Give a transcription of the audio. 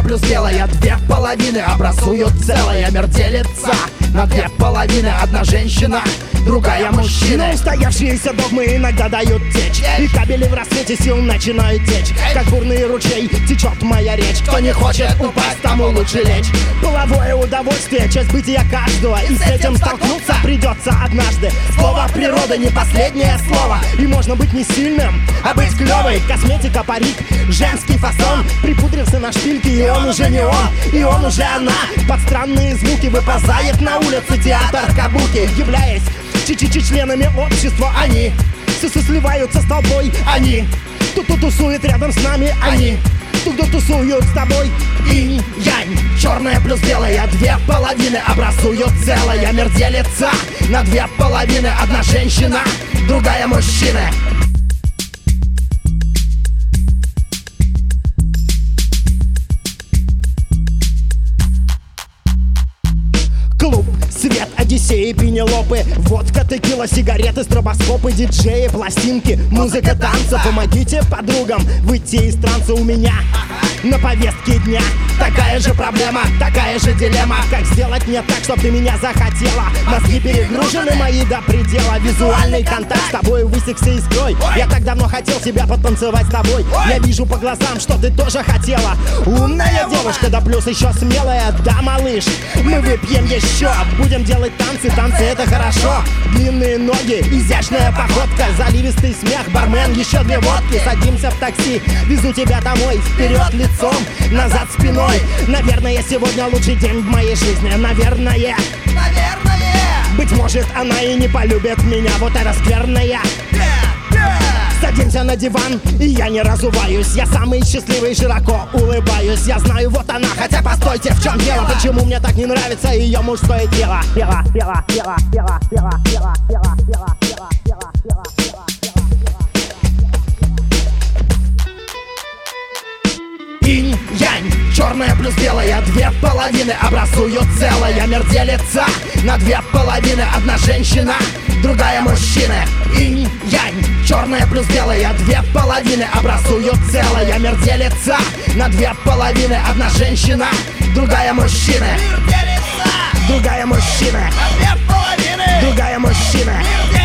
плюс белая, две половины образуют целое. Мир делится на две половины, одна женщина, другая мужчина. Но устоявшиеся догмы иногда дают течь, и кабели в рассвете сил начинают течь. Как бурный ручей течет моя речь. Кто не хочет упасть, тому лучше лечь. Половое удовольствие, часть бытия каждого, и с этим столкнуться придется однажды. Слово природы не последнее слово. И можно быть не сильным, а быть клёвой. Косметика, парик, женский фасон. Припудрился на шпильке, и он уже не он, и он уже она. Под странные звуки выползает на улице театр кабуки. Являясь членами общества, они все сливаются с толпой. Они тут тусуют рядом с нами, они тут тусуют с тобой. Инь-янь, черное плюс белое, две половины образуют целое. Мир делится на две половины, одна женщина, другая мужчина. Клуб, свет, Одиссеи, Пенелопы, водка, текила, сигареты, стробоскопы, диджеи, пластинки, музыка, танцы. Помогите подругам выйти из транса. У меня на повестке дня такая же проблема, такая же дилемма. Как сделать мне так, чтоб ты меня захотела? Мозги перегружены мои до предела. Визуальный контакт с тобой высекся искрой. Я так давно хотел себя потанцевать с тобой. Я вижу по глазам, что ты тоже хотела. Умная девушка, да плюс еще смелая. Да, малыш, мы выпьем еще. Будем делать танцы, танцы это хорошо. Длинные ноги, изящная походка, заливистый смех, бармен, еще две водки. Садимся в такси, везу тебя домой. Вперед лицом, назад спиной. Наверное, сегодня лучший день в моей жизни. Наверное. Быть может, она и не полюбит меня. Вот это скверная. Садимся на диван, и я не разуваюсь. Я самый счастливый, широко улыбаюсь. Я знаю, вот она, хотя постойте, в чем дело? Почему мне так не нравится ее мужское тело? Инь-янь, черное плюс белое, две половины образуют целое. Мир делится на две половины, одна женщина, другая мужчина. Инь-янь, черное плюс белое, две половины образуют целое. Мир делится на две половины, одна женщина, другая мужчина. Другая мужчина. Другая мужчина.